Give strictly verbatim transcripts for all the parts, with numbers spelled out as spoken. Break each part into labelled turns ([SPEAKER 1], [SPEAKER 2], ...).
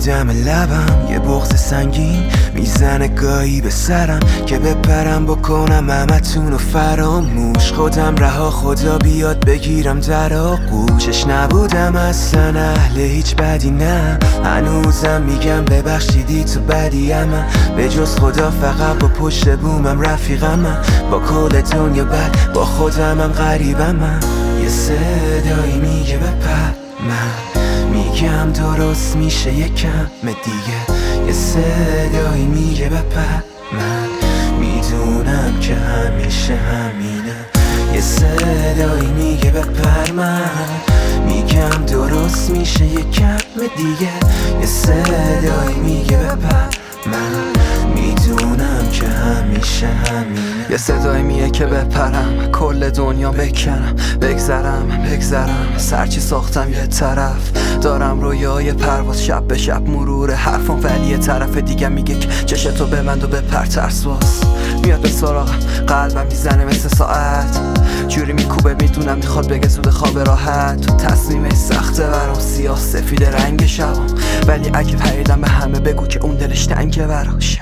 [SPEAKER 1] دم لبم یه بغض سنگین میزنه گاهی به سرم که بپرم بکنم همتونو فراموش. خودم رها خدا بیاد بگیرم در آغوشش. نبودم اصلا اهل هیچ بدی نه، هنوزم میگم ببخشیدی تو بدیم. به جز خدا فقط با پشت بومم رفیقم، با کل دنیا بد با خودمم غریبم. یه صدایی میگه بپر، من میگم درست میشه یکم دیگه. یه صدایی میگه بپر، من میدونم که همیشه همینه. یه صدایی میگه بپر، من میگم درست میشه یکم دیگه. یه صدایی میگه بپر، من میدونم که همیشه همینه.
[SPEAKER 2] یه صدایی میگه که بپرم، کل دنیا بکنم، بگذرم بگذرم سرچی ساختم یه طرف. دارم رویای پرواز شب به شب مرور حرفم، ولی یه طرف دیگه میگه که چشتو ببند و بپر ترس باز. میاد به سراغم، قلبم میزنه مثل ساعت، جوری میکوبه میدونم میخواد بگه زود خواب راحت. تو تصمیمش سخته برام، سیاه سفید رنگ شبم، ولی اگه پریدم به همه بگو که اون دلش تنگه براش.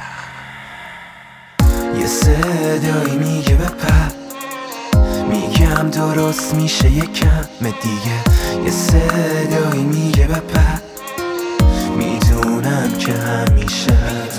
[SPEAKER 1] یه صدایی میگه بپر، میگم درست میشه یکم دیگه. یه صدایی میگه بپر، میدونم که همیشه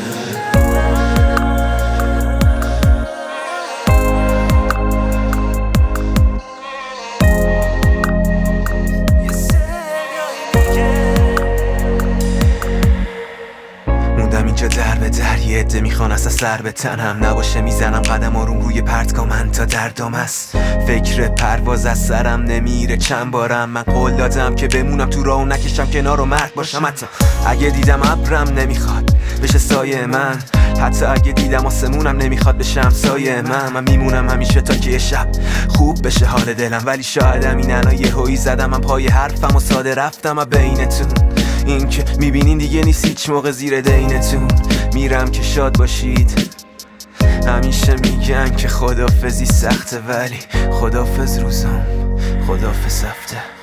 [SPEAKER 1] اینجا در به در، یه عده میخوان اصلا سر به تنم نباشه. میزنم قدم آروم روی پرتگاه، من تا دردم است. فکر پرواز از سرم نمیره. چند بارم من قول دادم که بمونم تو راه و نکشم کنار و مرد باشم. حتی اگه دیدم ابرم نمیخواد بشه سایه من، حتی اگه دیدم آسمونم نمیخواد بشه همسایه من. من میمونم همیشه تا که یه شب خوب بشه حال دلم، ولی شایدم این الان یه هویی زدم من پای حرفم و ساده رفتم و بینتون. این که میبینین دیگه نیست هیچ موقع زیر دینتون. میرم که شاد باشید، همیشه میگن که خدافزی سخته، ولی خدافز روزم، خدافز هفته.